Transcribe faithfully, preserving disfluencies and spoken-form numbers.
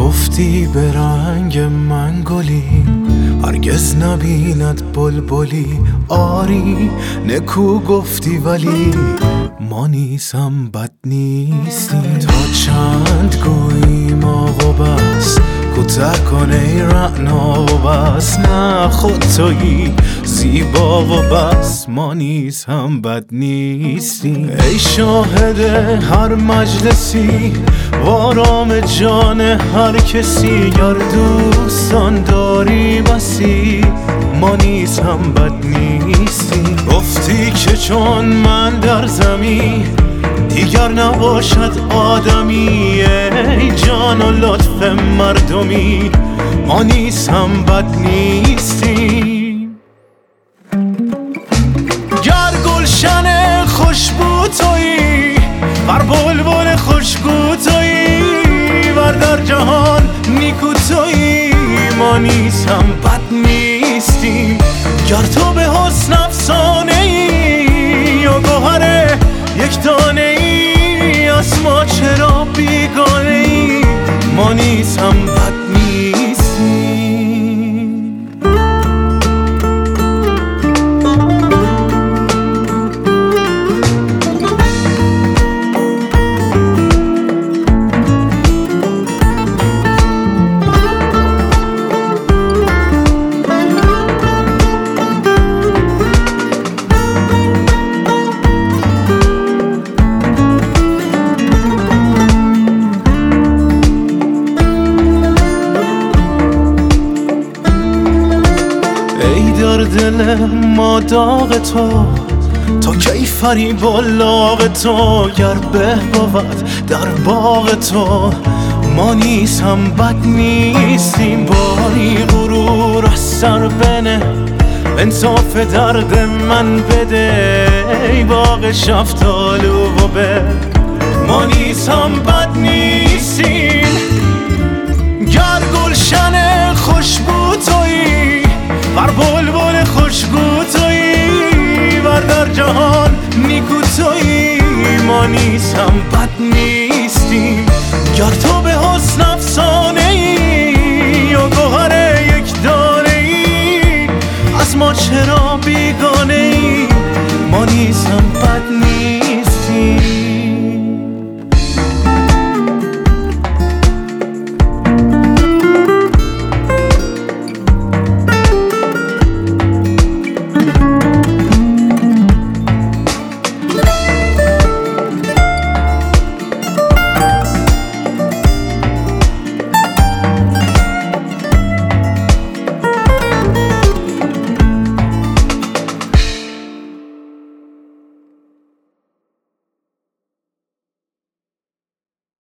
گفتی به رنگ من گلی هرگز نبیند بلبلی. آری نکو گفتی ولی ما نیز هم بد نیستیم. تا چند گوییم آقا بس کوته کن ای رعنا و بس. نه خود تویی زیبا و بس ما نیز هم بد نیستیم. ای شاهد هر مجلسی و آرام جان هر کسی گر دوستان داری بسی ما نیز هم بد نیستیم. گفتی که چون من در زمین دیگر نباشد آدمی. ای جان و لطف مردمی ما نیز هم بد نیستیم. گر گلشن خوشبو تویی ور بلبل خوشگو تویی ور در جهان نیکو تویی ما نیز هم بد نیستیم. گر تو به حسن افسانه ای و گوهر یک دانه ای از ما چرا بیگانه ای ما نیز هم بد نیستیم. در دل ما داغ تو تا کی فریب لاغ تو. گر به بود در باغ تو ما نیز هم بد نیستیم. باری غرور از سر بنه انصاف درد من بده. ای باغ شفتالو و به ما نیز هم بد نیستیم. گر گلشن خوشبو تویی ور بلبل خوشگو تویی ور در جهان نیکو تویی ما نیز هم بد نیستیم. گر تو به حسن افسانه ای و گوهر یک دانه ای از ما چرا بیگانه ای ما نیز هم بد نیستیم.